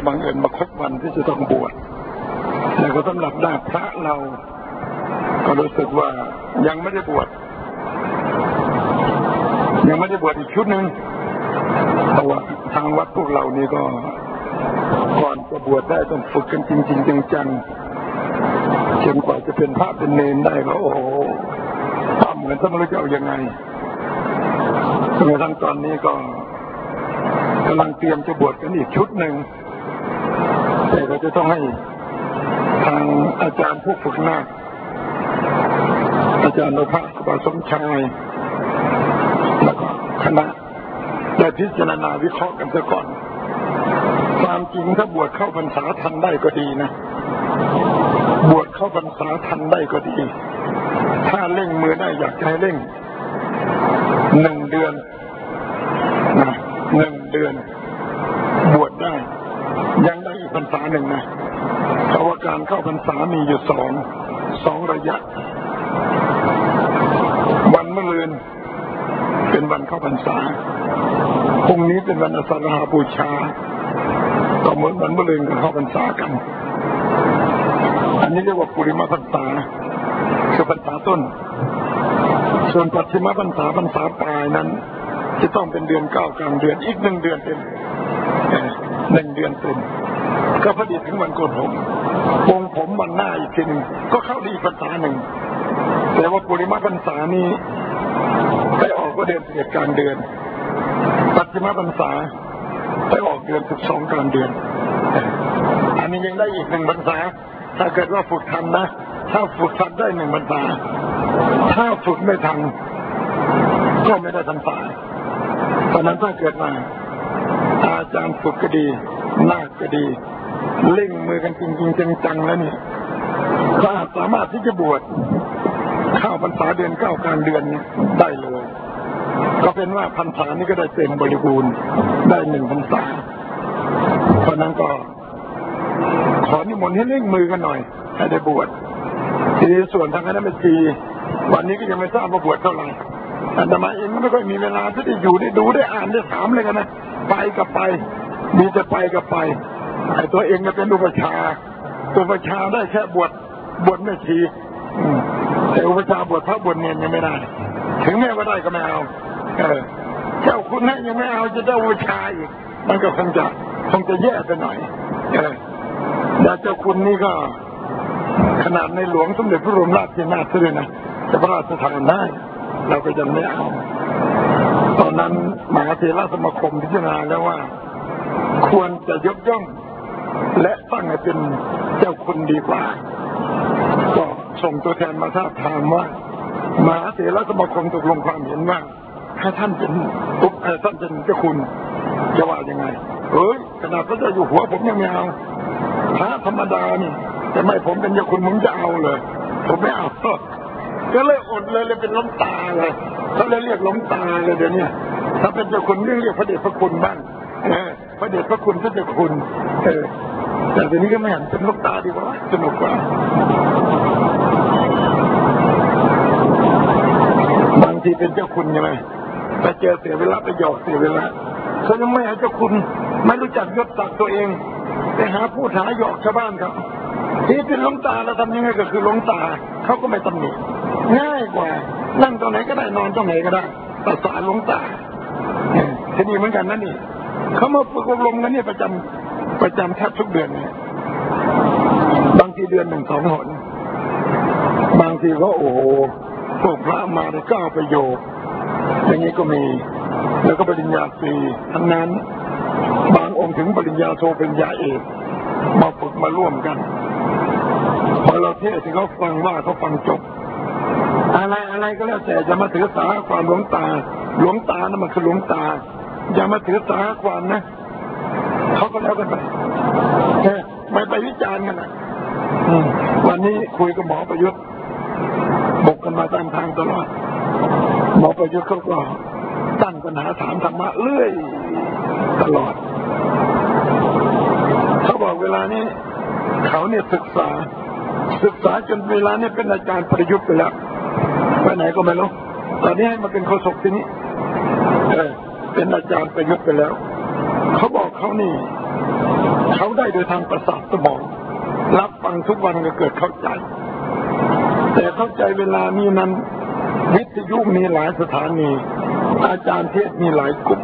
บังเอิญมาครบวันที่จะต้องบวชแล้วก็สำหรับญาติพระเราก็รู้สึกว่ายังไม่ได้บวชอีกชุดหนึ่งเพราะว่าทางวัดพวกเรานี่ก็ก่อนจะบวชได้ต้องฝึกกันจริงๆจังๆจนกว่าจะเป็นพระเป็นเนรได้ก็โอ้ทำเหมือนจะไม่รู้จะเอายังไงจนกระทั่งตอนนี้ก็กำลังเตรียมจะบวชกันอีกชุดหนึ่งแต่ก็จะต้องให้ทางอาจารย์ผู้ฝึกนาคอาจารย์นพครูบาสมชายแล้วก็คณะได้พิจารณาวิเคราะห์กันซะก่อนความจริงถ้าบวชเข้าพรรษาทันได้ก็ดีนะบวชเข้าพรรษาทันได้ก็ดีถ้าเร่งมือได้อยากให้เร่ง1 เดือนนะ1 เดือนบวชได้ยังได้อีกพรรษาหนึ่งนะเพราะว่าการเข้าพรรษามีอยู่สองระยะวันมะรืนเป็นวันเข้าพรรษาพรุ่งนี้เป็นวันอาสาฬหบูชาก็เหมือนวันมะรืนกับเข้าพรรษากันอันนี้เรียกว่าปุริมพรรษาคือพรรษาต้นส่วนปัจฉิมพรรษาปลายนั้นจะต้องเป็นเดือน9กลางเดือนอีก1 เดือนเป็น1 เดือนเต็มก็พอดีถึงวันโกนผมวงผมวันหน้าอีกทีนึงก็เข้าดีพรรษาหนึ่งแต่ว่าปุริมพรรษานี้ไปออกก็เดือน11กลางเดือนปัจฉิมพรรษาไปออกเดือน12กลางเดือนอันนี้ยังได้อีก1 พรรษาถ้าเกิดว่าฝึกทันนะถ้าฝึกทันได้1 พรรษาถ้าฝึกไม่ทันก็ไม่ได้พรรษาเพราะนั้นถ้าเกิดมาอาจารย์ฝึกก็ดีนาคก็ดีเล่งมือกันจริงๆจังๆแล้วนี่ก็สามารถที่จะบวชเข้าพรรษาเดือน9กลางเดือนได้เลยก็เป็นว่าพรรษานี้ก็ได้เต็มบริบูรณ์ได้1 พรรษาเพราะนั้นก็ขอนิมนต์ให้เร่งมือกันหน่อยให้ได้บวชทีนี้ส่วนทางคณะแม่ชีวันนี้ก็ยังไม่ทราบว่าบวชเท่าไหร่อาตมาเองไม่ค่อยมีเวลาที่จะอยู่ได้ดูได้อ่านได้ถามเลยกันนะไปกับไปมีจะไปกับไปไอ้ตัวเองก็เป็นอุปชาตัวอุปชาได้แค่บวชแม่ชีแต่อุปชาบวชพระบวชเนรยังไม่ได้ถึงแม้ว่าได้ก็ไม่เอาเจ้าคุณนั่นยังไม่เอาจะได้อุปชาอีกมันก็คงจะแย่ไปหน่อยแล้วเจ้าคุณนี่ก็ขนาดในหลวงสมเด็จพระบรมราชินีนาถเลยนะจะพระราชทานได้เราก็ยังไม่เอาตอนนั้นมหาเถรสมาคมพิจารณาแล้วว่าควรจะยกย่องและตั้งให้เป็นเจ้าคุณดีกว่าก็ส่งตัวแทนมาทาบทามว่ามหาเถรสมาคมตกลงความเห็นว่าถ้าท่านเป็นเจ้าคุณจะว่ายังไงขนาดพระเจ้าอยู่หัวผมยังไม่เอาพระธรรมดานี่แต่ไม่ผมเป็นเจ้าคุณมึงจะเอาเลยผมไม่เอาก็เลยอดเลยเป็นล้มตาเลยเขาเลยเรียกล้มตาเลยเดี๋ยวนี้ถ้าเป็นเจ้าคุณเรียกพระเดชพระคุณบ้างพระเดชพระคุณพระเจ้าคุณแต่ทีนี้ก็ไม่เห็นเป็นล้มตาดีกว่าสนุกกว่าบางทีเป็นเจ้าคุณใช่ไหมไปเจอเสียเวลาไปหยอกเสียเวลาเขายังไม่หาเจ้าคุณไม่รู้จักยศศักดิ์ตัวเองไปหาพูดหาหยอกชาวบ้านเขาที่เป็นล้มตาแล้วทำยังไงก็คือล้มตาเขาก็ไม่ตำหนิง่ายกว่านั่งตรงไหนก็ได้นอนตรงไหนก็ได้ภาษาล้มตาทีนี้เหมือนกันนั่นนี่เขามาฝึกอบรมกันเนี่ยประจำแทบทุกเดือนเนี่ยบางทีเดือน1 2 หนบางทีก็โอ้โหพวกพระมาได้9 ประโยคอย่างนี้ก็มีแล้วก็ปริญญาตรีทั้งนั้นบางองค์ถึงปริญญาโทปริญญาเอกมาฝึกมาร่วมกันพอเราเทศที่เขาฟังว่าเขาฟังจบอะไรก็แล้วแต่จะมาถือสาความหลวงตานะมันคือหลวงตาอย่ามาถือสาความนะเขาก็แล้วกันไปไม่ไปวิจารณ์กันนะวันนี้คุยกับหมอประยุทธ์บุกกันมาตามทางตลอดหมอประยุทธ์เขาก็ตั้งปัญหาถามธรรมะเรื่อยตลอดเขาบอกเวลานี้เขาเนี่ยศึกษาจนเวลานี้เป็นอาจารย์ประยุทธ์ไปแล้วไปไหนก็ไม่รู้ตอนนี้ให้มาเป็นโฆษกที่นี่เป็นอาจารย์ประยุทธ์ไปแล้วเขาบอกเขานี่เขาได้โดยทางประสาทสมองรับฟังทุกวันก็เกิดเข้าใจแต่เข้าใจเวลานี้นั้นวิทยุมีหลายสถานีอาจารย์เทศมีหลายกลุ่ม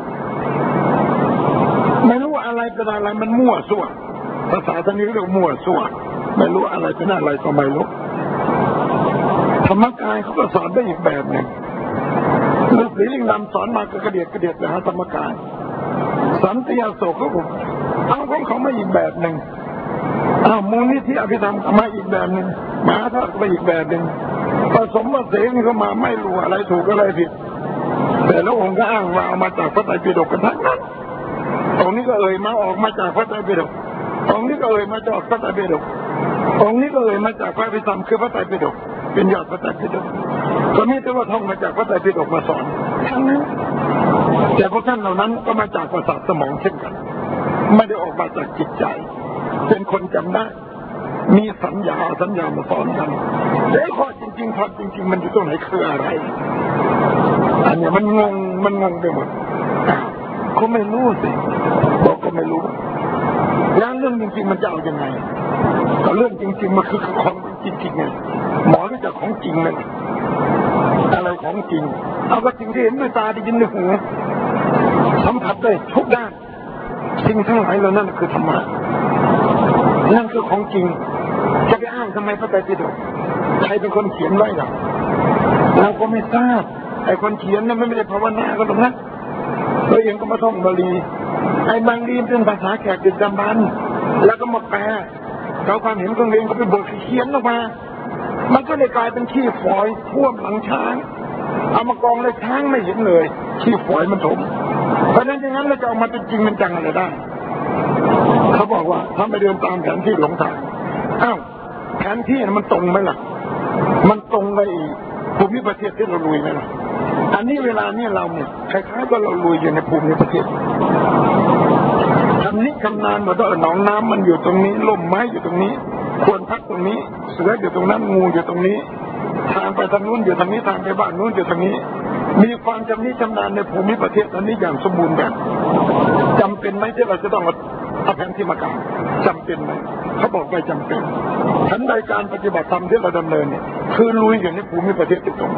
ไม่รู้อะไรเป็นอะไรมันมั่วซั่วภาษาทางนี้เรียกมั่วซั่วไม่รู้อะไรเป็นอะไรก็ไม่รู้ธรรมกายเขาก็สอนได้อีกแบบหนึ่งฤาษีลิงดำสอนมาก็กระเดียดไปหาธรรมกายสันติอโศกเขาบอกเอาของเขามาอีกแบบหนึ่งมูลนิธิอภิธรรมมาอีกแบบหนึ่งมหาธาตุมาอีกแบบหนึ่งผสมมาเสงเข้ามาไม่รู้อะไรถูกอะไรผิดแต่ละองค์ก็อ้างว่าเอามาจากพระไตรปิฎกกันทั้งนั้นองค์นี้ก็เอ่ยมาออกมาจากพระไตรปิฎกองค์นี้ก็เอ่ยมาจากพระไตรปิฎกองค์นี้ก็เอ่ยมาจากพระอภิธรรมคือพระไตรปิฎกเป็นยอดพระไตรปิฎกก็มีแต่ว่าท่องมาจากพระไตรปิฎกมาสอนทั้งนั้นแต่พวกท่านเหล่านั้นก็มาจากประสาทสมองเช่นกันไม่ได้ออกมาจากจิตใจเป็นคนจำได้มีสัญญามาสอนกันแต่ข้อจริงๆความจริงๆมันอยู่ตรงไหนคืออะไรอันนี้มันงงไปหมดเขาไม่รู้สิบอกก็ไม่รู้แล้วเรื่องจริงๆมันจะเอายังไงก็เรื่องจริงๆมันคือของจริงๆไงหมอรู้จักของจริงไหมอะไรของจริงเอาก็สิ่งที่เห็นด้วยตาได้ยินด้วยหูสัมผัสได้ทุกด้านสิ่งทั้งหลายเหล่านั้นคือธรรมะนั่นคือของจริงจะไปอ้างทำไมพระไตรปิฎกใครเป็นคนเขียนไว้ล่ะเราก็ไม่ทราบไอ้คนเขียนนั้นไม่ได้ภาวนาก็ตรงนั้นตัวเองก็มาท่องบาลีไอ้บาลีเป็นภาษาแขกดึกดำบรรพ์แล้วก็มาแปลเขาความเห็นของเองก็ไปบทเขียนออกมามันก็เลยกลายเป็นขี้ฝอยท่วมหลังช้างเอามากองเลยช้างไม่เห็นเลยขี้ฝอยมันถมเพราะฉะนั้นอย่างนั้นเราจะเอามาเป็นจริงมันจังอะไรได้เขาบอกว่าถ้าไปเดินตามแผนที่หลงทางแผนที่มันตรงไหมล่ะมันตรงไปภูมิประเทศที่เราลุยไหมล่ะอันนี้เวลานี้เราเนี่ยคล้ายๆว่าเราลุยอยู่ในภูมิประเทศทำนี้คำนานหมดว่าหนองน้ำมันอยู่ตรงนี้ล่มไม้อยู่ตรงนี้ควรพักตรงนี้เสืออยู่ตรงนั้นงูอยู่ตรงนี้ทางไปทางนู้นอยู่ทางนี้ทางไปบ้านนู้นอยู่ทางนี้มีความจำนี้จำนานในภูมิประเทศอันนี้อย่างสมบูรณ์แบบจำเป็นไหมที่เราจะต้องเอาแผนที่มากางจำเป็นไหมเขาบอกไม่จำเป็นทันใดการปฏิบัติธรรมที่เราดำเนินเนี่ยคือลุยอยู่ในภูมิประเทศตรง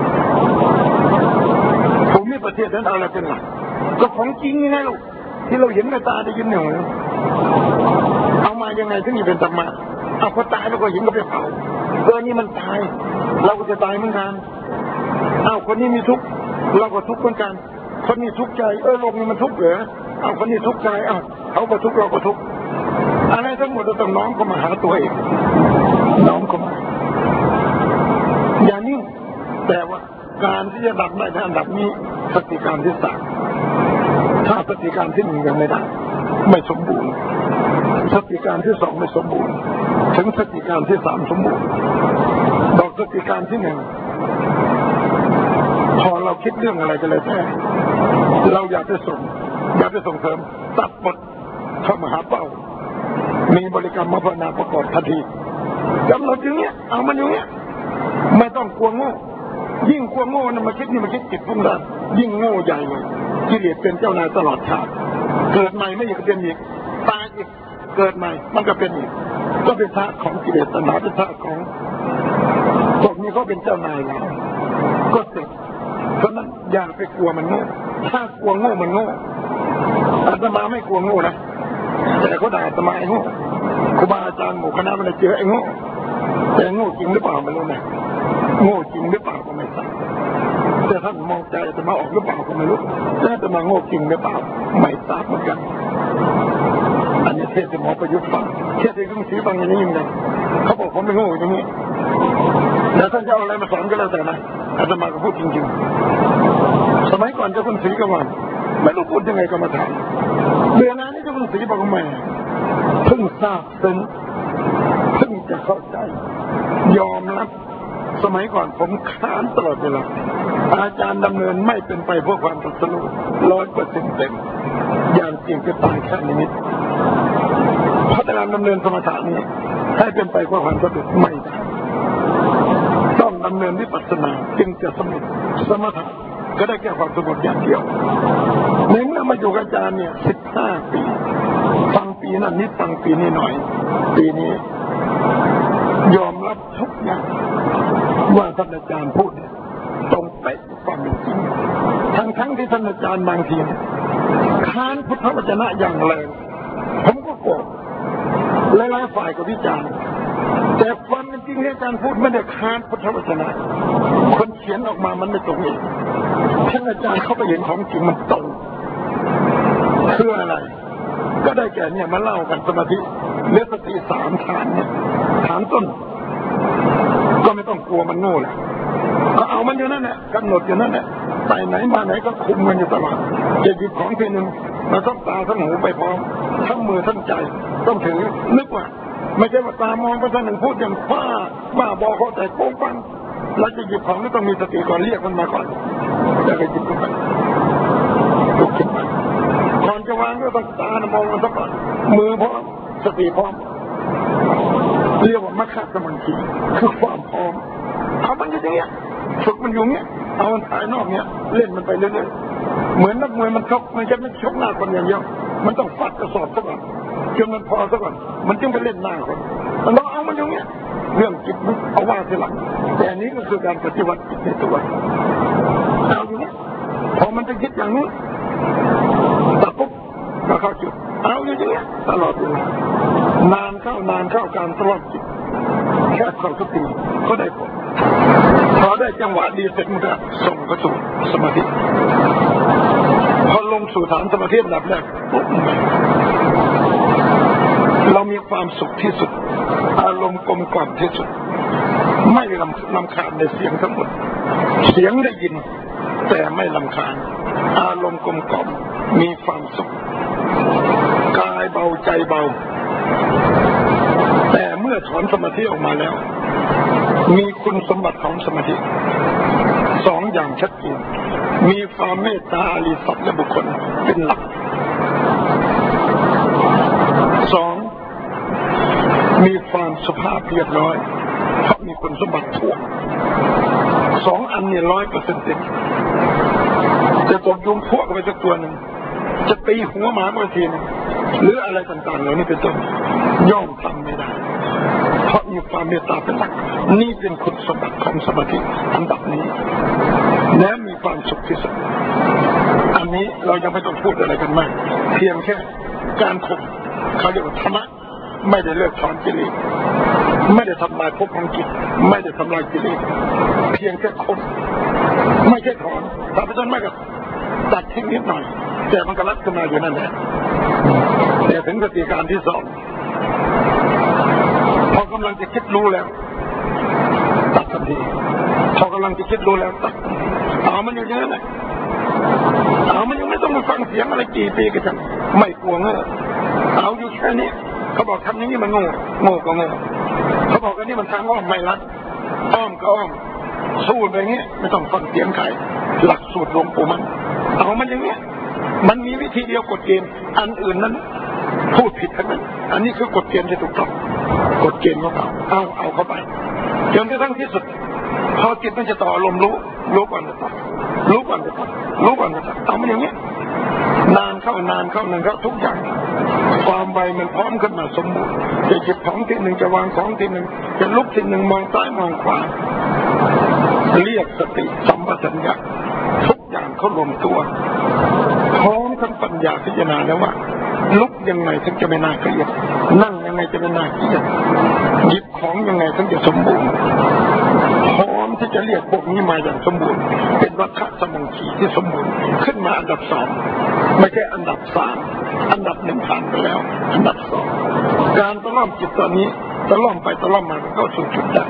ภูมิประเทศนั้นอะไรเป็นหลักก็ของจริงไงลูกที่เราเห็นในตาได้ยินหูเอามายังไงถึงจะเป็นธรรมะเอาพอตายแล้วก็เห็นก็ไปเผานี่มันตายเราก็จะตายเหมือนกันคนนี้มีทุกข์เราก็ทุกข์เหมือนกันคนนี้ทุกข์ใจโลกนี้มันทุกข์เหรอคนนี้ทุกข์ใจเขาก็ทุกข์เราก็ทุกข์อะไรทั้งหมดเราต้องน้อมเข้ามาหาตัวเองน้อมเข้ามาอย่างนี้แต่ว่าการที่จะดับได้ในอันดับนี้สติการที่สามถ้าสติการที่หนึ่งยังไม่ได้ไม่สมบูรณ์สติการที่สองไม่สมบูรณ์ถึงสติการที่สามสมบูรณ์บอกสติการที่หนึ่งพอเราคิดเรื่องอะไรก็เลยแต่เราอยากจะส่งเสริมตัดบทเข้ามาหาเป้ามีบริกรรมภาวนาประกอบทันทีกำหนดอย่างเงี้ยเอามันอย่างเงี้ยไม่ต้องกลัวโง่ยิ่งกลัวโง่นะมาคิดจิตพุ่งได้ยิ่งโง่ใหญ่เลยกิเลสเป็นเจ้านายตลอดชาติเกิดใหม่ไม่อยากเป็นอีกตายอีกเกิดใหม่มันก็เป็นอีกก็เป็นธาตุของกิเลสตัณหาเป็นธาตุของพวกนี้เขาเป็นเจ้านายเราก็เสร็จเพราะนั้นอย่าไปกลัวมันโง่ถ้ากลัวโง่มันโง่อาตมาไม่กลัวโง่นะแต่เขาด่าอาตมาไอ้โง่ครูบาอาจารย์หมู่คณะมันเจอไอ้โง่แต่โง่จริงหรือเปล่าไม่รู้นะโง่จริงหรือเปล่าก็ไม่ทราบแต่ท่านมองใจอาตมาออกหรือเปล่าก็ไม่รู้แต่อาตมาโง่จริงหรือเปล่าไม่ทราบเหมือนกันอันนี้เทศน์หมอประยุทธ์ฟังเทศน์ที่คุณศรีฟังอย่างนี้ยังไงเขาบอกผมไม่โง่อย่างนี้แล้วท่านจะเอาอะไรมาสอนก็แล้วแต่นะอาตมาก็พูดจริงๆสมัยก่อนเจ้าคุณศรีก็ว่าไม่รู้พูดยังไงก็มาถามเดือนนั้นนี่เจ้าคุณศรีบอกว่าแม่เพิ่งทราบซึ้งเพิ่งจะเข้าใจยอมรับสมัยก่อนผมค้านตลอดเวลาอาจารย์ดำเนินไม่เป็นไปเพื่อความตรัสรู้100%เต็มอย่างจริงก็ตายแค่นิดเพราะการดำเนินสมถะนี้ให้เป็นไปเพื่อความสำเร็จไม่ได้ต้องดำเนินวิปัสสนาจึงจะสำเร็จสมถะก็ได้แค่ความสงบอย่างเดียวในเมื่อมาอยู่กับอาจารย์เนี่ย15 ปีฟังปีปีนั้นนิดตังปีนี้หน่อยปีนี้ยอมรับทุกอย่างว่าท่านอาจารย์พูดตรงเป๊ะความเป็นจริงทั้งที่ท่านอาจารย์บางทีค้านพุทธวจนะอย่างแรงผมก็โกรธหลายๆฝ่ายก็วิจารณ์แต่ความเป็นจริงที่อาจารย์พูดไม่ได้ค้านพุทธวจนะคนเขียนออกมามันไม่ตรงเองท่านอาจารย์เข้าไปเห็นของจริงมันตรงคืออะไรก็ได้แก่เนี่ยมาเล่ากันสมาธิเลือดสติ3ฐานเนี่ยฐานต้นก็ไม่ต้องกลัวมันโง่แหละก็เอามันอยู่นั่นแหละกำหนดอยู่นั่นแหละไปไหนมาไหนก็คุมมันอยู่ตลอดจะหยิบของทีหนึ่งมาต้องตาทั้งหูไปพร้อมทั้งมือทั้งใจต้องถือนึกว่าไม่ใช่ว่าตามองไปท่านหนึ่งพูดอย่างบ้าบอเข้าใจโป้งปังเราจะหยิบของนี่ต้องมีสติก่อนเรียกมันมาก่อนแล้วก็หยิบมันไปลุกขึ้นมาก่อนจะวางก็ต้องตามองมันซะก่อนมือพร้อมสติพร้อมเรียกว่ามัคคะสมังคีคือความพร้อมเอามันอย่างเงี้ยฝึกมันอยู่เงี้ยเอามันภายนอกเนี้ยเล่นมันไปเรื่อยๆเหมือนนักมวยมันชกมันจะไม่ชกหน้าคนอย่างเดียวมันต้องฟัดกระสอบซะก่อนจนมันพอซะก่อนมันจึงไปเล่นหน้าคนมันต้องเอามันอย่างเงี้ยเรื่องจิตมันเอาว่าทีหลังแต่อันนี้ก็คือการปฏิวัติจิตในตัวเอาอย่างเงี้ยพอมันจะคิดอย่างนี้ตัดปุ๊บก็เข้าจุดเอาอย่างเงี้ยตลอดเวลานานเข้าการตลอดจิตแค่ความสติก็ได้ผลพอได้จังหวะดีเสร็จมันก็ส่งเข้าสู่สมาธิพอลงสู่ฐานสมาธิระดับแรกเรามีความสุขที่สุดอารมณ์กลมกล่อมที่สุดไม่รำคาญในเสียงทั้งหมดเสียงได้ยินแต่ไม่รำคาญอารมณ์กลมกล่อมมีความสุขกายเบาใจเบาแต่เมื่อถอนสมาธิออกมาแล้วมีคุณสมบัติของสมาธิ2อย่างชัดเจนมีความเมตตาอริยสัจและบุคคลเป็นหลัก2มีความสุภาพเรียบร้อยเพราะมีคุณสมบัติถ่วง2อันนี้ 100% เต็มจะตบยุงพวกไปสักตัวหนึ่งจะตีหัวหมาบางทีนึงหรืออะไรต่างๆเหล่านี้เป็นต้นย่อมทำไม่ได้เพราะมีความเมตตาเป็นหลักนี่เป็นคุณสมบัติของสมาธิอันดับนี้และมีความสุขที่สุดอันนี้เรายังไม่ต้องพูดอะไรกันมากเพียงแค่การข่มเขาเรียกว่าธรรมะไม่ได้เลิกถอนกิเลสไม่ได้ทำลายภพของจิตไม่ได้ทำลายกิเลสเพียงแค่ข่มไม่ใช่ถอนถ้าไปจนไม่ก็ตัดทิ้งนิดหน่อยแต่มันก็รัดขึ้นมาอยู่นั่นแหละแต่ถึงสติการที่2พอกำลังจะคิดรู้แล้วตัดทันทีพอกำลังจะคิดรู้แล้วตัดเอามันอยู่เยอะนะเอามันยังไม่ต้องมาฟังเสียงอะไรกี่ปีกันจังไม่กลัวเงอะเอาอยู่แค่นี้เขาบอกทำอย่างนี้มันโง่ก็โง่เขาบอกกันนี่มันทางอ้อมไม่รัดอ้อมก็อ้อมสู้ไปเงี้ยไม่ต้องฟังเสียงใครหลักสูตรหลวงปู่มันเอามันอย่างเงี้ยมันมีวิธีเดียวกฎเกณฑ์อันอื่นนั้นพูดผิดทั้งนั้นอันนี้คือกฎเกณฑ์ที่ถูกต้องกฎเกณฑ์ของเขาเอาเข้าไปจนกระทั่งที่สุดพอจิตมันจะต่ออารมณ์รู้ก่อนจะตัดรู้ก่อนจะตัดเอามันอย่างเงี้ยนานเข้าทุกอย่างความไวมันพร้อมขึ้นมาสมบูรณ์จะหยิบของทีหนึ่งจะวางของทีหนึ่งจะลุกทีหนึ่งมองซ้ายมองขวาเรียกสติสัมปชัญญะทุกอย่างเขารวมตัวพร้อมทั้งปัญญาพิจารณาแล้วว่าลุกยังไงถึงจะไม่น่าเกลียดนั่งยังไงจะไม่น่าเกลียดหยิบของยังไงถึงจะสมบูรณ์พร้อมที่จะเรียกพวกนี้มาอย่างสมบูรณ์เป็นวัฏฏะสมังคีที่สมบูรณ์ขึ้นมาอันดับ2ไม่ใช่อันดับ3อันดับ1ผ่านไปแล้วอันดับ2การตะล่อมจิตตอนนี้ตะล่อมไปตะล่อมมาเข้าสู่จุดได้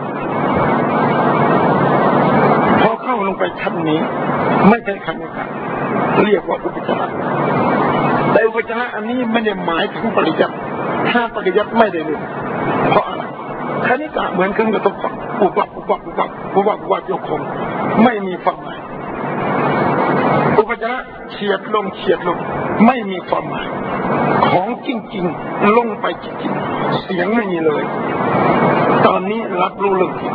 พอเข้าลงไปชั้นนี้ไม่ใช่ขั้นนี้ครับเรียกว่าอุปจารแต่อุปจารอันนี้ไม่ได้หมายถึงปริยัติถ้าปริยัติไม่ได้เลยเพราะอะไรคณิกะเหมือนเครื่องกระทบอุบัติยกคงไม่มีความหมายอุปจารเฉียดลงไม่มีความหมายของจริงๆลงไปจริงๆเสียงไม่มีเลยตอนนี้รับรู้เรื่องจริง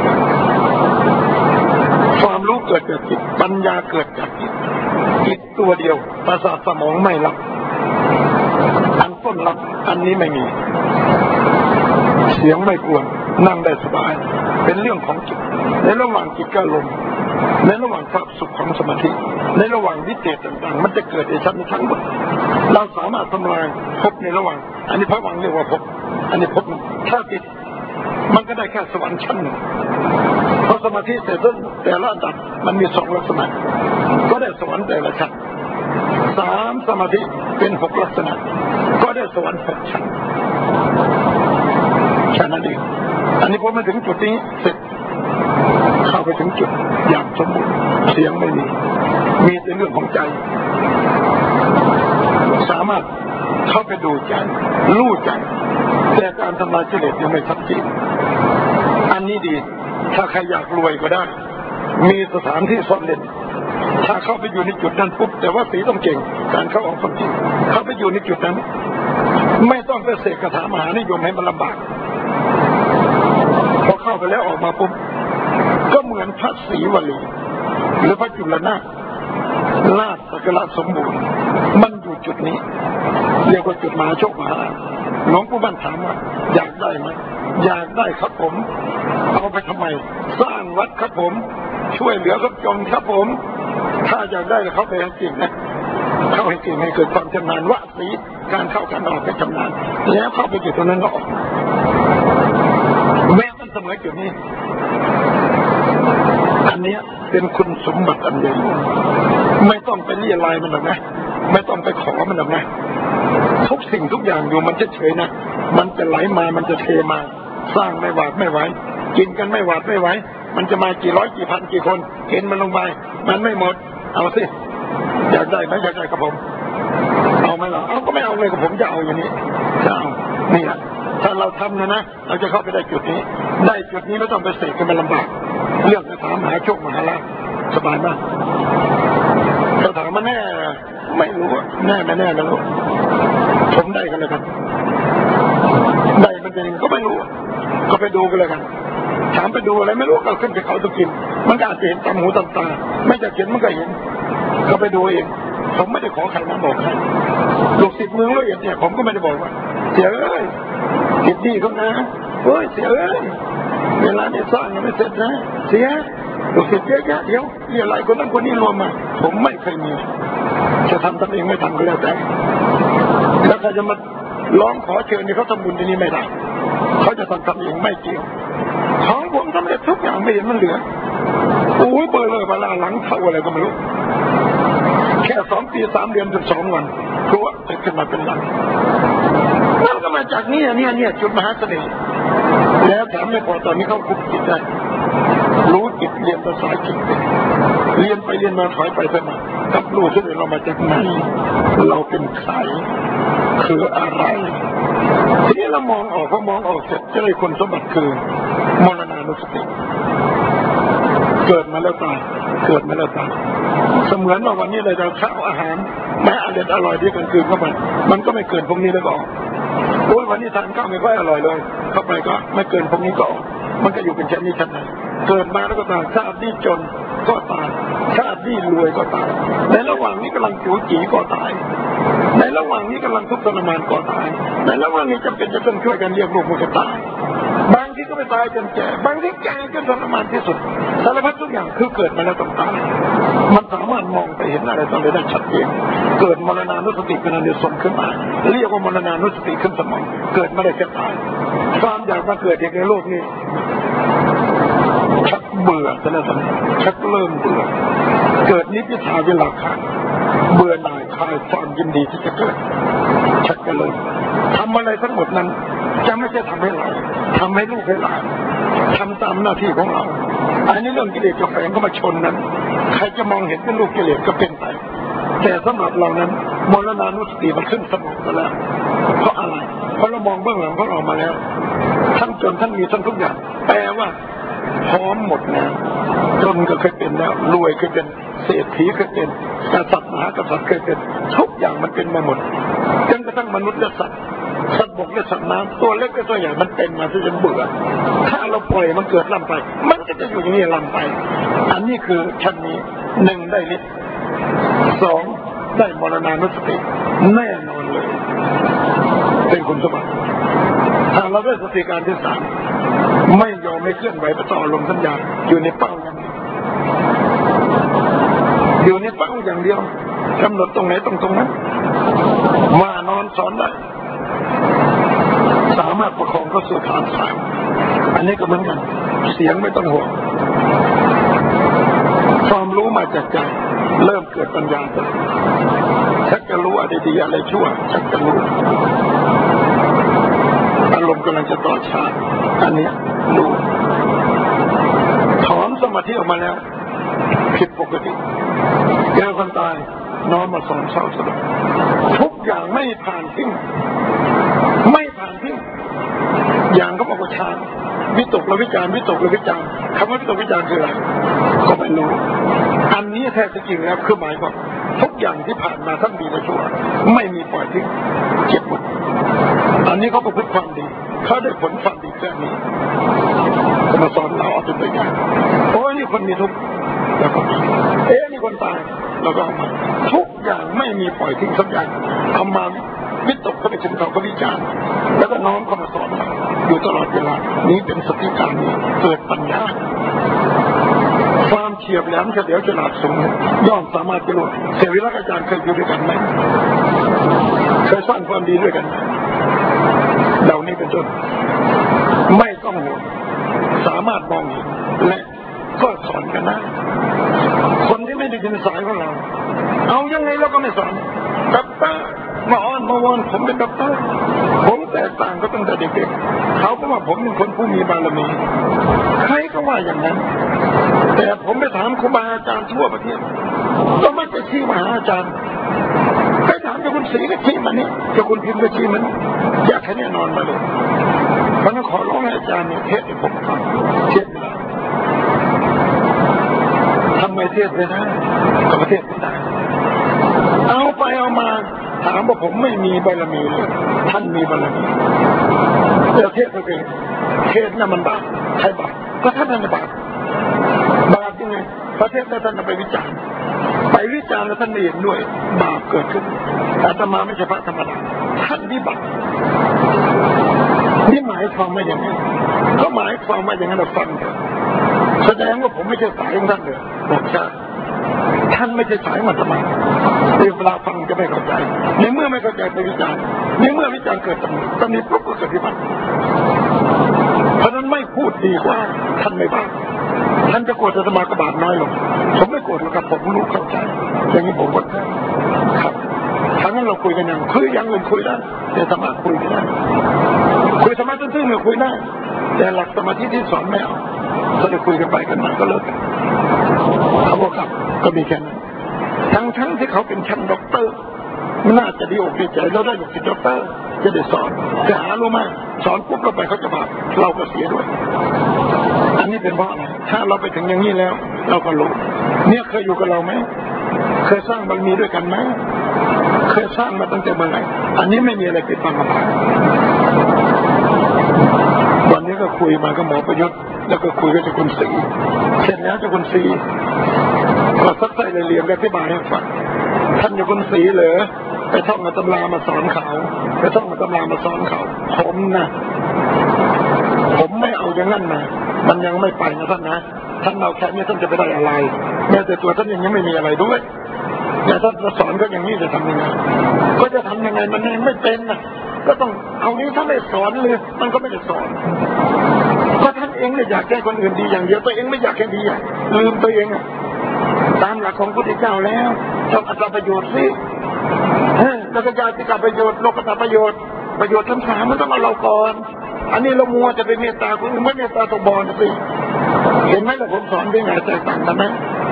ความรู้เกิดจากจิตปัญญาเกิดจากจิตตัวเดียวประสาทสมองไม่รับอันต้นรับอันนี้ไม่มีเสียงไม่กวนนั่งได้สบายเป็นเรื่องของจิตในระหว่างจิตกับลมในระหว่างความสุขของสมาธิในระหว่างวิเศษต่างๆมันจะเกิดในชั้นทั้งหมดเราสามารถทำลายภพในระหว่างอันนี้พระวังเรียกว่าภพอันนี้ภพถ้าติดมันก็ได้แค่สวรรค์ชั้นหนึ่งเพราะสมาธิแต่ละระดับมันมี2ลักษณะก็ได้สวรรค์แต่ละชั้น3สมาธิเป็น6ลักษณะก็ได้สวรรค์6ชั้นแค่นั้นเองอันนี้พอมาถึงจุดนี้เสร็จเข้าไปถึงจุดอย่างสมบูรณ์เสียงไม่มีแต่เรื่องของใจสามารถเข้าไปดูใจรู้ใจแต่การทำลายกิเลสยังไม่ชัดเจนอันนี้ดีถ้าใครอยากรวยก็ได้มีสถานที่ซ่อนเร้นถ้าเข้าไปอยู่ในจุดนั้นปุ๊บแต่ว่าสีต้องเก่งการเข้าออกความจริงเข้าไปอยู่ในจุดนั้นไม่ต้องไปเสกคาถามหานิยมให้มันลำบากพอเข้าไปแล้วออกมาปุ๊บก็เหมือนพระศรีวลีหรือพระจุลนาถราชสักการะสมบูรณ์มันอยู่จุดนี้เรียกว่าจุดมหาโชคมหาลาภหลวงปู่มั่นถามว่าอยากได้ไหมอยากได้ครับผมเอาไปทำไมสร้างวัดครับผมช่วยเหลือคนจนครับผมถ้าอยากได้เขาไปให้จริงนะเข้าให้จริงให้เกิดความชำนาญวะสีการเข้าการออกไปชำนาญแล้วเข้าไปจุดตรงนั้นก็ออกแม้มันสมัยจุดนี้อันนี้เป็นคุณสมบัติอันใหญ่ไม่ต้องไปเรียลายมันหรอกนะไม่ต้องไปขอมันหรอกนะทุกสิ่งทุกอย่างอยู่มันเฉยๆนะมันจะไหลมามันจะเทมาสร้างไม่หวาดไม่ไหวกินกันไม่หวาดไม่ไหวมันจะมากี่ร้อยกี่พันกี่คนเห็นมันลงไปมันไม่หมดเอาสิอยากได้ไหมอยากได้กับผมเอาไหมล่ะเอาก็ไม่เอาเลยกับผมจะเอาอย่างนี้จะเอานี่แหละถ้าเราทำนะเราจะเข้าไปได้จุดนี้ได้จุดนี้ไม่ต้องไปเสกกันมันลำบากเรื่องจะถามหาโชคมหาลาภสบายมากถ้าถามมาแน่ไม่รู้แน่ไม่แน่ไม่รู้ผมได้กันเลยครับได้มันจะยังก็ไม่รู้ก็ไปดูกันเลยกันถามไปดูอะไรไม่รู้ก็ขึ้นไปเขาต้องกินมันก็อาจจะเห็นตามหูตามตาไม่จะเห็นมันก็เห็นก็ไปดูเองผมไม่ได้ขอใครมาบอกใครลูกศิษย์เมืองละเอียดเนี่ยผมก็ไม่ได้บอกว่าเสียเอ้ยจิตดีเขานะเฮ้ยเสียเอ้ยเวลาเนี่ยสร้างยังไม่เสร็จนะเสียลูกศิษย์เยอะแยะเดี๋ยวเรียอะไรคนนั้นคนนี้รวมมาผมไม่เคยมีจะทำเองไม่ทำก็แล้วแต่แล้วใครจะมาร้องขอเชิญนี่เขาทำบุญที่นี่ไม่ได้เขาจะทำเองไม่เกี่ยวของผมสำเร็จทุกอย่างไม่เห็นมันเหลือโอ้ยเบอร์เลยเวลาหลังเท่าอะไรก็ไม่รู้แค่2 ปี 3 เดือนถึง2 วันเพราะว่าจะขึ้นมาเป็นหลังนั่นก็มาจากนี่จุดมหาเสน่ห์แล้วแถมไม่พอตอนนี้เขาคุมจิตได้รู้จิตเรียนภาษาจิตเรียนไปเรียนมาถอยไปถอยมากับรู้ที่เรามาจากไหนเราเป็นใครคืออะไรทีนี้เรามองออกพอมองออกเสร็จจะได้คุณสมบัติคือมรณานุสติเกิดมาแล้วตายเกิดมาแล้วตายเสมือนว่าวันนี้เราจะข้าวอาหารแม้อร่อยดีกลางคืนเข้าไปมันก็ไม่เกินพวกนี้แล้วก็โอ้ยวันนี้ทานข้าวไม่ค่อยอร่อยเลยเข้าไปก็ไม่เกินพวกนี้ก็มันก็อยู่เป็นชั้นนี้ชั้นนั้นเกิดมาแล้วก็ตายชาตินี้จนก็ตายชาตินี้รวยก็ตายในระหว่างนี้กำลังจู๋จี๋ก็ตายในระหว่างนี้กำลังทุกข์ทรมานก็ตายในระหว่างนี้จำเป็นจะต้องช่วยกันเลี้ยงลูกมันก็ตายบางทีก็ไม่ตายจนแก่บางทีแก่จนทรมานที่สุดสารพัดทุกอย่างคือเกิดมาแล้วต้องตายมันสามารถมองไปเห็นอะไรต่ออะไรได้ชัดเจนเกิดมรณานุสติเป็นอันเดียวส่งขึ้นมาเรียกว่ามรณานุสติขึ้นสมองเกิดมาได้จะตายความอยากมาเกิดในโลกนี้ชักเบื่อแต่ละสันชักเริ่มเบื่อเกิดนิพพิทาเวลาขาดเบื่อหน่ายคลายความยินดีที่จะเกิดชักกันเลยทำอะไรทั้งหมดนั้นจะไม่ใช่ทำให้เราทำให้ลูกให้หลานทำตามหน้าที่ของเราอันนี้เรื่องกิเลสกับแฝงเข้ามาชนนั้นใครจะมองเห็นเป็นลูกกิเลสก็เป็นไปแต่สำหรับเรานั้นมรณานุสติมันขึ้นสมองไปแล้วเพราะอะไรเพราะเรามองเบื้องหลังของเรามาแล้วทั้งจนทั้งมีทั้งทุกอย่างแปลว่าพร้อมหมดนะจนก็เคยเป็นแล้วรวยเคยเป็นเศรษฐีเคยเป็นกษัตริย์มหากษัตริย์เคยเป็นทุกอย่างมันเป็นมาหมดจนกระทั่งมนุษย์และสัตว์บกและสัตว์น้ำตัวเล็กกับตัวใหญ่มันเป็นมาที่จนเบื่อถ้าเราปล่อยมันเกิดลำไปมันก็จะอยู่อย่างนี้ลำไปอันนี้คือชั้นนี้1ได้ฤทธิ์2ได้มรณานุสติแน่นอนเลยเป็นคุณสมบัติถ้าเราได้สติการที่สามไม่ยอมไม่เคลื่อนไหวไปต่อลมสัญญาอยู่ในเป้าอย่างนี้อยู่ในเป้าอย่างเดียวกำหนดตรงไหนตรงนั้นมานอนสอนได้สามารถประคองเข้าสู่ฐานสามอันนี้ก็เหมือนกันเสียงไม่ต้องห่วงความรู้มาจากใจเริ่มเกิดปัญญาชักจะรู้อะไรดีอะไรชั่วชักจะรู้อารมณ์กำลังจะต่อชาอันนี้รู้ถอนสมาธิออกมาแล้วผิดปกติแก้คนตายน้อมมาสอนเศร้าสลดทุกอย่างไม่ผ่านทิ้งไม่ผ่านทิ้งอย่างก็บอกว่าฌานวิตกและวิจารวิตกและวิจารคำว่าวิตกวิจารคืออะไรก็ไม่รู้อันนี้แท้จริงแล้วคือหมายความทุกอย่างที่ผ่านมาทั้งดีและชั่วไม่มีปล่อยทิ้งเก็บหมดอันนี้เขาประพฤติความดีเขาได้ผลความดีแค่นี้ก็มาสอนเราเอาเป็นตัวอย่างโอ้ยนี่คนมีทุกข์แล้วก็นี่คนตายเราก็เอามาทุกอย่างไม่มีปล่อยทิ้งสักอย่างเอามาวิตกก็ไปถึงเขาก็วิจารณ์แล้วก็น้อมเข้ามาสอนเราอยู่ตลอดเวลานี้เป็นสติการนี้เกิดปัญญาความเฉียบแหลมเฉลียวฉลาดสูงย่อมสามารถจะรู้เสวิรักอาจารย์เคยอยู่ด้วยกันไหมเคยสร้างความดีด้วยกันไหมเหล่านี้เป็นต้นไม่ต้องห่วงสามารถมองเห็นและก็สอนกันนะคนที่ไม่ได้ยินสายของเราเอายังไงเราก็ไม่สอนด็อกเตอร์มาอ้อนมาวอนผมเป็นด็อกเตอร์ผมแตกต่างก็ตั้งแต่เด็กๆเขาก็ว่าผมเป็นคนผู้มีบารมีใครก็ว่าอย่างนั้นแต่ผมไปถามครูบาอาจารย์ทั่วประเทศก็ไม่จะชี้มาหาอาจารย์ไปถามเจ้าคุณศรีก็ชี้มาเนี่ยเจ้าคุณพิมพ์ก็ชี้มันอยากให้แน่นอนมาเลยเพราะนั้นขอร้องให้อาจารย์เนี่ยเทศให้ผมฟังเทศไม่ได้ทำไมเทศไม่ได้ก็ประเทศไม่ได้เอาไปเอามาถามว่าผมไม่มีบารมีเลยท่านมีบารมีแล้วเทศก็เป็นเทศน่ะมันบาปใครบาปก็ท่านนั่นบาปยังไงประเทศท่านไปวิจารณ์แล้วท่านไม่เห็นด้วยบาปเกิดขึ้นอาตมาไม่ใช่พระธรรมดาท่านวิบัตินี่หมายความว่าอย่างนี้เขาหมายความว่าอย่างนั้นเราฟังเถอะแสดงว่าผมไม่ใช่สายของท่านเลยบอกใช่ท่านไม่ใช่สายมาทำไมเวลาฟังจะไม่เข้าใจในเมื่อไม่เข้าใจไปวิจารณ์ในเมื่อวิจารณ์เกิดตอนนี้ปุ๊บก็เกิดวิบัติเพราะนั้นไม่พูดดีกว่าท่านไม่บ้าท่านจะโกรธอาตมาก็บาปน้อยลงผมไม่โกรธหรอกครับผมรู้เข้าใจอย่างนี้ผมก็ครับทั้งนั้นเราคุยกันอย่างคุยอย่างอื่นคุยได้แต่สมาธิคุยไม่ได้คุยสมาธิตื้นๆเนี่ยคุยได้แต่หลักสมาธิที่สอนไม่เอาก็จะคุยกันไปกันมาก็เลิกเขาบอกครับก็มีแค่นั้นทั้งที่เขาเป็นชั้นด็อกเตอร์มันน่าจะดีอกดีใจเราได้อยู่ที่ด็อกเตอร์จะได้สอนจะหารู้ไหมสอนปุ๊บเราไปเขาจะบาปเราก็เสียด้วยอันนี้เป็นเพราะอะไรถ้าเราไปถึงอย่างนี้แล้วเราก็รู้เนี่ยเคยอยู่กับเราไหมเคยสร้างบารมีด้วยกันไหมเคยสร้างมาตั้งแต่เมื่อไหร่อันนี้ไม่มีอะไรปิดบังกับเราวันนี้ก็คุยมากับหมอประยุทธ์แล้วก็คุยกับเจ้าคุณศรีเสร็จแล้วเจ้าคุณศรีก็ซักไซ้เรียงอธิบายให้ฟังท่านเจ้าคุณศรีเหรอไปท่องตำรามาสอนเขาไปท่องตำรามาสอนเขาผมนะผมไม่เอาอย่างนั้นนะมันยังไม่ไปนะท่านนะท่านเอาแค่นี้ท่านจะไปได้อะไรแม้แต่ตัวท่านยังไม่มีอะไรด้วยแต่ท่านจะสอนก็อย่างนี้จะทำยังไงก็จะทำยังไงมันไม่เป็นนะก็ต้องเอานี้ถ้าไม่สอนเลยมันก็ไม่ได้สอนก็ท่านเองเนี่ยอยากแก้คนอื่นดีอย่างเดียวตัวเองไม่อยากแก้ดีอ่ะลืมตัวเองอ่ะตามหลักของพระพุทธเจ้าแล้วต้องอัตประโยชน์สิแล้วก็ญาติกับประโยชน์โลกตประโยชน์ทั้งสามมันต้องเอาเราก่อนอันนี้เรามัวจะเป็นเมตตาคนอื่นไม่เมตตาตกบอลสิเห็นไหมล่ะผมสอนได้ไงแตกต่างกันไหม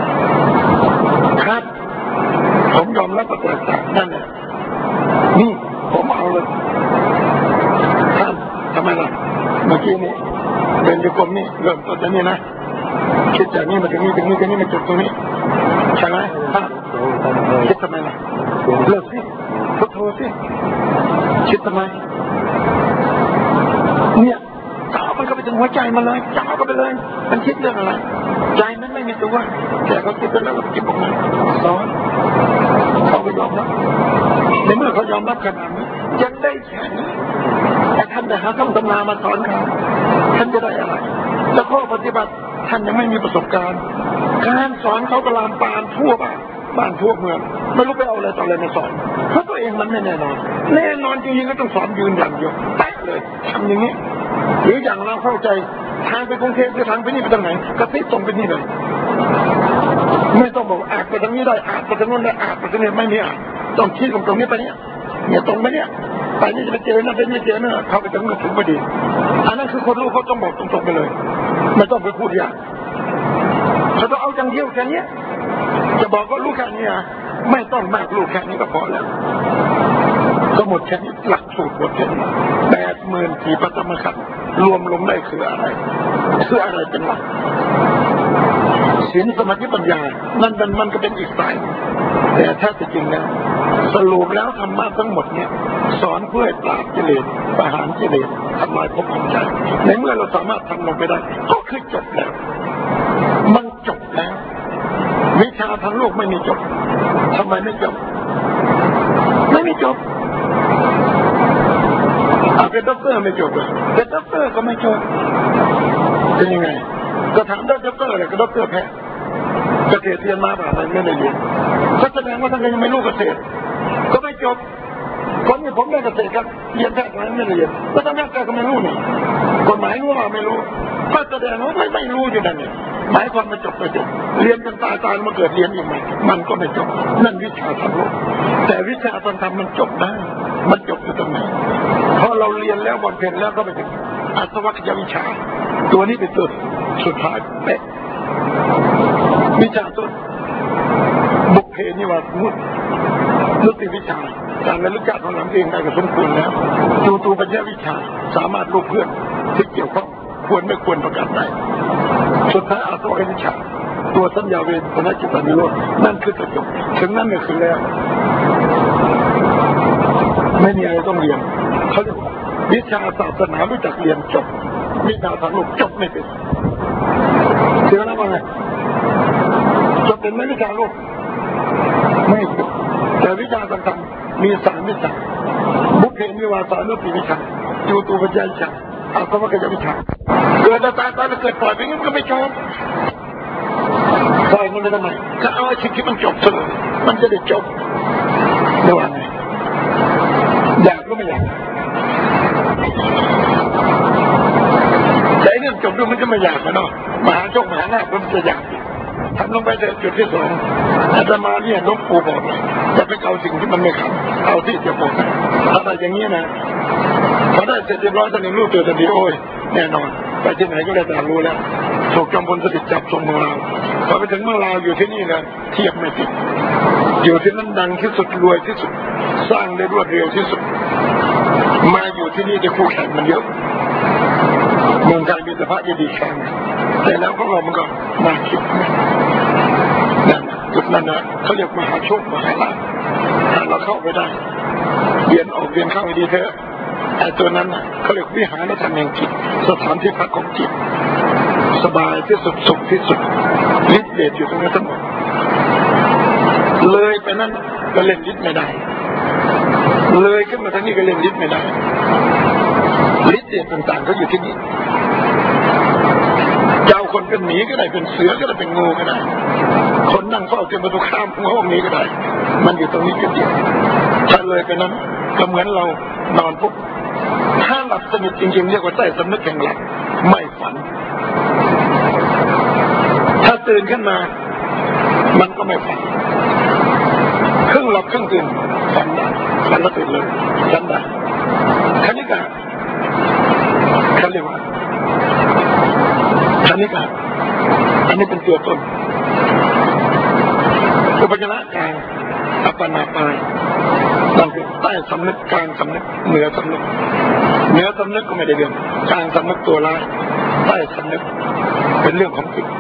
ครับผมยอมรับว่าแตกต่างนั่นแหละนี่ผมเอาเลยท่านทำไมล่ะเมื่อกี้นี้เป็นโยกมนี่เริ่มต้นจากนี้นะคิดจากนี้มาถึงนี้มาจบตรงนี้ใช่ไหมท่านคิดทำไมล่ะเลิกสิพุทโธสิคิดทำไมเนี่ยจ่ามันก็ไปถึงหัวใจมันเลยจ่าก็ไปเลยมันคิดเรื่องอะไรใจมันไม่มีตัวแต่เขาคิดไปแล้วก็คิดออกมาสอนเขาก็ยอมรับในเมื่อเขายอมรับขนาดนี้ยังได้แค่นี้แต่ท่านได้หาคำตำรามาสอนเขาท่านจะได้อะไรแล้วข้อปฏิบัติท่านยังไม่มีประสบการณ์การสอนเขากระลามปานทั่วบ้านทั่วเมืองไม่รู้ไปเอาอะไรต่ออะไรมาสอนเพราะตัวเองมันไม่แน่นอนแน่นอนจริงๆก็ต้องสอนยืนอย่างเดียวแตะเลยทำอย่างนี้หรืออย่างเราเข้าใจทางไปกรุงเทพหรือทางไปนี่ไปทางไหนก็ติดตรงไปนี่เลยไม่ต้องบอกอาจไปทางนี้ได้อาจไปทางนู้นได้อาจไปทางนี้ไม่มีอาจต้องชี้ตรงนี้ไปเนี่ยตรงไปเนี่ยไปนี่จะไปเจอนะไปนี่เจอนะเข้าไปทางนู้นถึงพอดีอันนั้นคือคนรู้เขาต้องบอกตรงๆไปเลยไม่ต้องไปพูดยากเขาต้องเอาจังเดียวแค่นี้จะบอกว่ารู้แค่นี้ไม่ต้องมากรู้แค่นี้ก็พอแล้วก็หมดแค่นี้หลักสูตรหมดแค่นี้80,000ปฐมขันธ์รวมลงได้คืออะไรเป็นหลักศีลสมาธิปัญญานั่นมันก็เป็นอีกสายแต่ถ้าจะจริงแล้วสรุปแล้วธรรมะทั้งหมดเนี่ยสอนเพื่อปราบกิเลสประหารกิเลสทำลายภพภูมิใจในเมื่อเราสามารถทำลงไปได้ก็คือจบแล้วมันจบแล้ววิชาทางโลกไม่มีจบทำไมไม่จบไม่มีจบเป็นด็อกเตอร์ไม่จบเลยเป็นด็อกเตอร์ก็ไม่จบเป็นยังไงก็ถามด็อกเตอร์อะไรก็ด็อกเตอร์แพทย์เกษตรเรียนมาแบบไหนไม่ได้เรียนก็แสดงว่าท่านยังไม่รู้เกษตรก็ไม่จบคนนี้ผมเรียนเกษตรครับเรียนแพทย์มาไม่ได้เรียนแล้วท่านแพทย์ก็ไม่รู้นี่กฎหมายรู้ว่าไม่รู้ก็แสดงว่าไม่รู้อยู่นั่นเนี่ยหมายความไม่จบไม่จบเรียนจนตายมาเกิดเรียนอีกไหมมันก็ไม่จบนั่นวิชาทางโลกแต่วิชาทางธรรมมันจบได้มันจบอยู่ตรงไหนพอเราเรียนแล้วบำเพ็ญแล้วก็ไปถึงอาสวัคยวิชาตัวนี้เป็นตัวสุดท้ายเป๊ะวิชาต้นบุพเพนิวาสนุติวิชาการระลึกชาติของหลังเองได้ก็สมควรแล้วตูปัญญาวิชาสามารถรู้เพื่อนที่เกี่ยวข้องควรไม่ควรประกาศได้สุดท้ายอาสวัคยวิชาตัวสัญญาเวทนาจิตนิโรธนั่นคือจบถึงนั้นเนี่ยคือแล้วไม่มีอะไรต้องเรียนเขาเรียกวิชาศาสนารู้จักเรียนจบวิชาทางโลกจบไม่เป็นเชื่อแล้วว่าไงจบเป็นไม่วิชาโลกไม่จบแต่วิชาทางธรรมมี3วิชาบุพเพนิวาสานุติวิชาตูปัญญาวิชาอาสวัคยวิชาเกิดแล้วตายแล้วเกิดปล่อยไปงั้นก็ไม่จบปล่อยมันไปทำไมก็เอาไอ้ที่มันจบเลยมันจะได้จบระหว่างไงอยากก็ไม่อยากแต่เรื่องจบด้วยมันก็ไม่อยากนะเนาะมหาโชคมหาลาภมันจะอยากทำลงไปแต่จุดที่2อาตมาเนี่ยหลวงปู่บอกจะไปเอาสิ่งที่มันไม่ขัดเอาที่จะบอกอะไรอย่างนี้นะพอได้เสร็จเรียบร้อยตอนนี้รู้ตัวทันทีโอ้ยแน่นอนไปที่ไหนก็ได้แต่รู้แล้วถูกจอมพลสฤษดิ์จับส่งเมืองลาวพอไปถึงเมืองลาวอยู่ที่นี่นะเทียบไม่ติดอยู่ที่นั่นดังที่สุดรวยที่สุดสร้างได้รวดเร็วที่สุดมาอยู่ที่นี่จะคู่แข่งมันเยอะเมืองไทยมีสภาพดีแข่งแต่แล้วของเรามันก็มาคิดนั่นจุดนั้นนะเขาเรียกมหาโชคมหาลาภถ้าเราเข้าไปได้เรียนออกเรียนเข้าดีเถอะไอ้ตัวนั้นนะเขาเรียกวิหารธรรมแห่งจิตสถานที่พักของจิตสบายที่สุดสุขที่สุดฤทธิ์เดชอยู่ตรงนั้นทั้งหมดเลยไปนั้นก็เล่นฤทธิ์ไม่ได้เลยขึ้นมาทางนี้ก็เล่นฤทธิ์ไม่ได้ฤทธิ์เดชต่างๆเขาอยู่ที่นี่เจ้าคนเป็นหมีก็ได้เป็นเสือก็ได้เป็นงูก็ได้คนนั่งเฝ้าเต็มประตูข้ามห้องนี้ก็ได้มันอยู่ตรงนี้กันเดียวถ้าเลยไปนั้นก็เหมือนเรานอนปุ๊บถ้าหลับสนิทจริงๆเรียกว่าใต้สำนึกแห่งหลับไม่ฝันถ้าตื่นขึ้นมามันก็ไม่ฝันครึ่งหลับครึ่งตื่นฝันได้ฝันแล้วตื่นเลยฝันได้คณิกาเขาเรียกว่าคณิกาอันนี้เป็นตัวต้นอุปจารกลางอัปปนาปายนั่นคือใต้สำนึกกลางสำนึกเหนือสำนึกเหนือสำนึกก็ไม่ได้เรื่องกลางสำนึกตัวร้ายใต้สำนึกเป็นเรื่องของจิต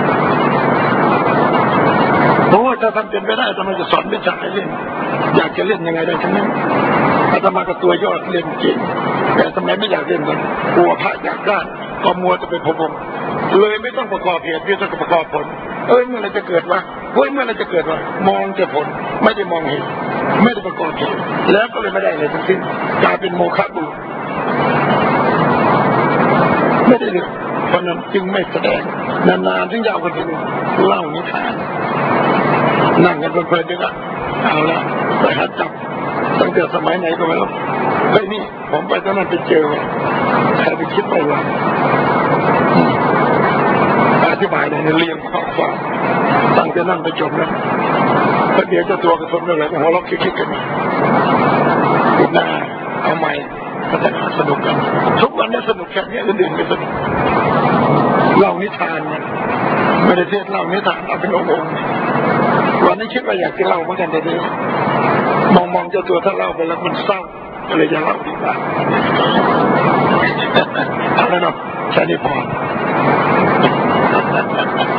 เพราะว่าถ้าทำเป็นไปได้อาตมาจะสอนวิชาให้เล่นอยากจะเล่นยังไงได้ทั้งนั้นอาตมาก็ตัวยอดเล่นเก่งแต่ทำไมไม่อยากเล่นกันกลัวพระอยากได้ก็มัวจะไปพะวงเลยไม่ต้องประกอบเหตุไม่ต้องประกอบผลเมื่อไรจะเกิดวะเฮ้ยเมื่อไรจะเกิดวะมองแต่ผลไม่ได้มองเหตุไม่ได้ประกอบเหตุแล้วก็เลยไม่ได้เลยทั้งสิ้นกลายเป็นโมฆะบุรุษไม่ได้เลยเพราะนั้นจึงไม่แสดงนานๆถึงยาวกันทีนึงเล่านิทานนั่งกันเพลินๆด้วยกันเอาละไปหาจับตั้งแต่สมัยไหนก็ไม่รู้เฮ้ยนี่ผมไปตอนนั้นไปเจอใครไปคิดไปว่าอธิบายในเรียงข้อความตั้งแต่นั่งไปจบแล้วพอเดี๋ยวจะตัวกระทบเรื่องอะไรก็หัวเราะคิดกันมาดูหน้าเอาใหม่พัฒนาสนุกกันทุกวันนี้สนุกแค่นี้อื่นๆไม่สนุกเล่านิทานเนี่ยไม่ได้เทศเล่านิทานเอาเป็นองค์วันนี้คิดว่าอยากจะเล่าเหมือนกันแต่เดียวมองเจ้าตัวถ้าเล่าไปแล้วมันเศร้าก็เลยจะเล่าดีกว่าเอาแล้วเนาะแค่นี้พอ